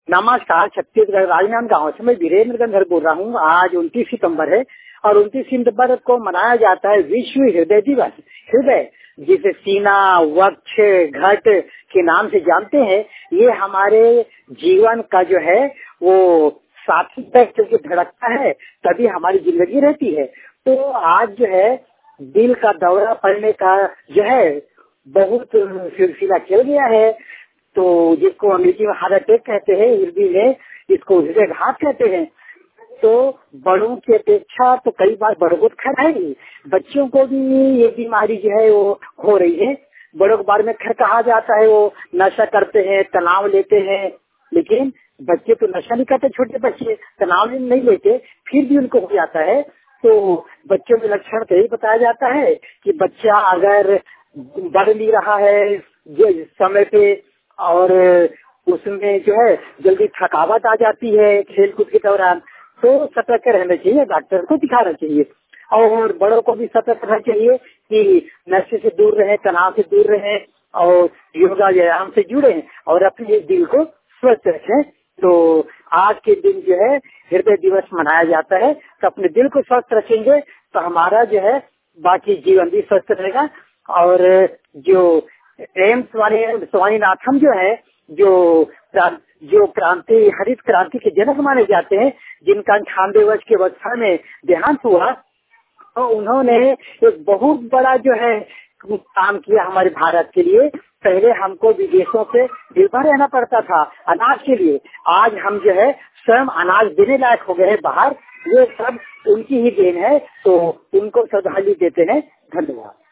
नमस्कार, छत्तीसगढ़ राजनांदगांव से मैं वीरेंद्र गंधर बोल रहा हूँ। आज 29 सितंबर है और 29 सितंबर को मनाया जाता है विश्व हृदय दिवस। हृदय जिसे सीना, वक्ष, घट के नाम से जानते हैं, ये हमारे जीवन का जो है वो साथी तक धड़कता है, तभी हमारी जिंदगी रहती है। तो आज जो है दिल का दौरा पड़ने का जो है बहुत सिलसिला चल गया है। तो जिसको अंग्रेजी में हार्ट अटैक कहते हैं, हिंदी में इसको हृदयघात कहते हैं। तो बड़ों की अपेक्षा तो कई बार बड़ों को खैर है ही, बच्चों को भी ये बीमारी जो है वो हो रही है। बड़ों के बारे में खैर कहा जाता है वो नशा करते हैं, तनाव लेते हैं, लेकिन बच्चे तो नशा नहीं करते, छोटे बच्चे तनाव नहीं लेते, फिर भी उनको हो जाता है। तो बच्चों के लक्षण तो यही बताया जाता है कि बच्चा अगर बढ़ नहीं रहा है जो समय पे और उसमें जो है जल्दी थकावट आ जाती है खेल कूद के दौरान, तो सतर्क रहना चाहिए, डॉक्टर को दिखाना चाहिए। और बड़ों को भी सतर्क रहना चाहिए कि नशे से दूर रहे, तनाव से दूर रहे और योगा व्यायाम से जुड़े और अपने दिल को स्वस्थ रखें। तो आज के दिन जो है हृदय दिवस मनाया जाता है, तो अपने दिल को स्वस्थ रखेंगे तो हमारा जो है बाकी जीवन भी स्वस्थ रहेगा। और जो एम स्वामीनाथन जो है जो क्रांति हरित क्रांति के जनक माने जाते हैं, जिनका 98 वर्ष की अवस्था में देहांत हुआ, तो उन्होंने एक बहुत बड़ा जो है काम किया हमारे भारत के लिए। पहले हमको विदेशों से निर्भर रहना पड़ता था अनाज के लिए, आज हम जो है स्वयं अनाज देने लायक हो गए हैं बाहर। ये सब उनकी ही देन है, तो उनको श्रद्धांजलि देते हैं। धन्यवाद।